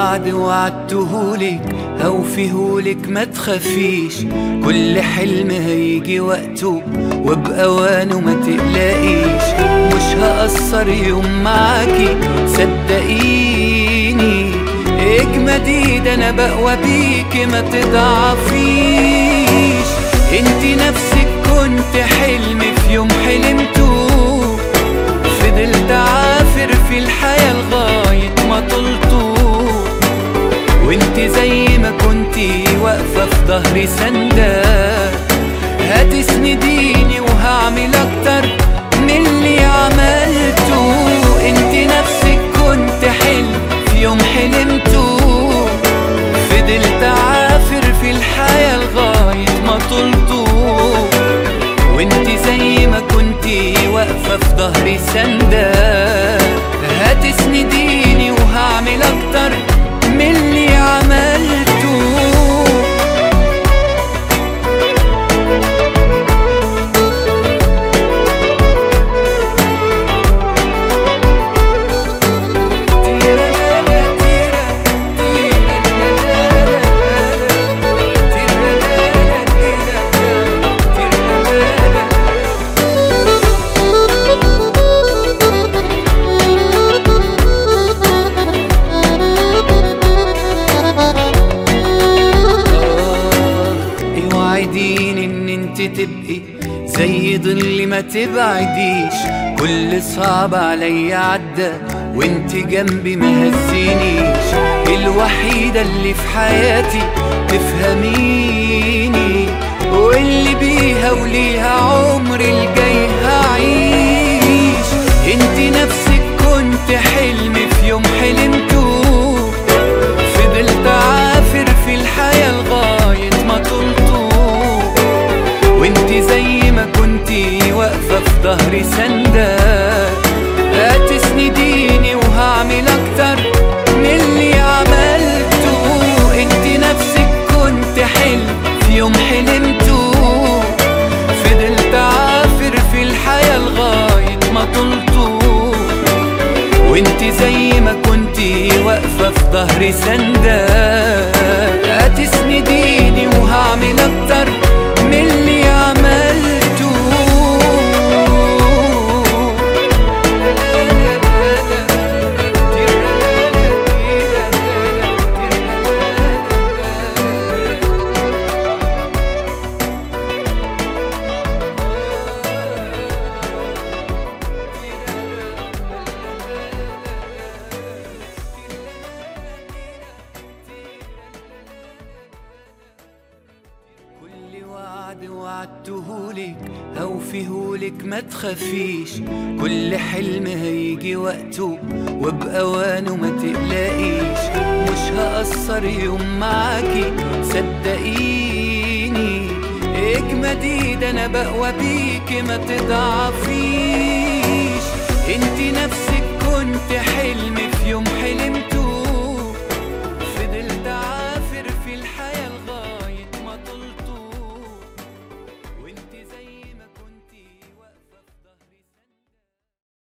وعد وعدتهولك هوفيهولك ما تخافيش، كل حلم هيجي وقته وبأوانه ما تقلقيش. مش هقصر يوم معاكي صدقيني، اجمدي ده انا بقوى بيكي ما تضعفيش. انتي نفسك كنت حلم في يوم حلمته، فضلت عافر في الحياة لغاية ما طلته. وانتي زي ما كنتي واقفة في ظهري سندة، هتسنديني وهعمل اكتر من اللي عملته. انتي نفسك كنت حلم في يوم حلمته، فضلت عافر في الحياة لغاية ما طلته. وانتي زي ما كنتي واقفة في ظهري سندة، هتسنديني وهعمل اكتر من اللي عملته. وعديني ان انت تبقي زي ظل ما تبعديش، كل صعب عليا عدى وانت جنبي ما هزينيش. الوحيدة اللي في حياتي تفهميني، واللي بيها وليها عمري الجاي هعيش. انت نفسك كنت حلم في يوم حلمته، فضلت عافر في الحياة لغاية ما طلته. وانتي زي ما كنتي واقفة في ظهري سندة، هتسنديني وهعمل اكتر من اللي عملته. انتي نفسك كنت حلم في يوم حلمته، فضلت عافر في الحياة لغاية ما طلته. وانتي زي ما كنتي واقفة في ظهري سندة، هتسنديني وهعمل اكتر من اللي عملته. وعد وعدتهولك هوفيهولك ما تخافيش، كل حلم هيجي وقته وبأوانه ما تقلقيش. مش هقصر يوم معاكي صدقيني، اجمدي ده انا بقوى بيكي ما تضعفيش. انتي نفسك كنت حلم في يوم حلمته،